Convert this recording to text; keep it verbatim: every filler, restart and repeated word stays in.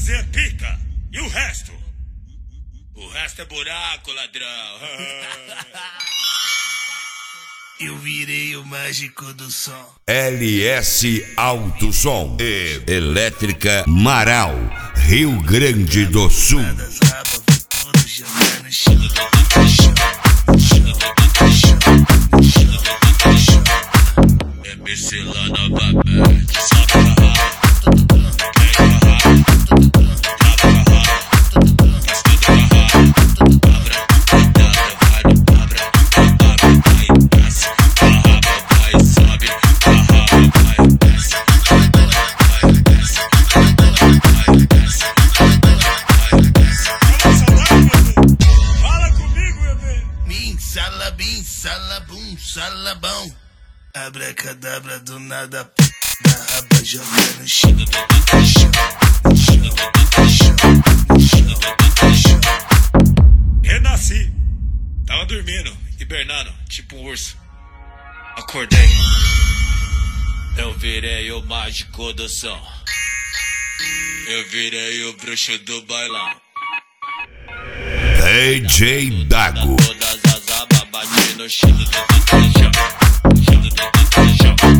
Você é pica. E o resto? O resto é buraco, ladrão. Eu virei o mágico do som. L S Alto Som e Elétrica Marau, Rio Grande do Sul. Das rabas, vou todo jogar no chão. M C lá novamente. Sobe a raba. Salabim, salabum, salabão. Abracadabra do nada, p*** da raba joga no chão. Renasci. Tava dormindo, hibernando, tipo um urso. Acordei. Eu virei o mágico do som. Eu virei o bruxo do bailão. D J Dago. Todas as abas bate no chão.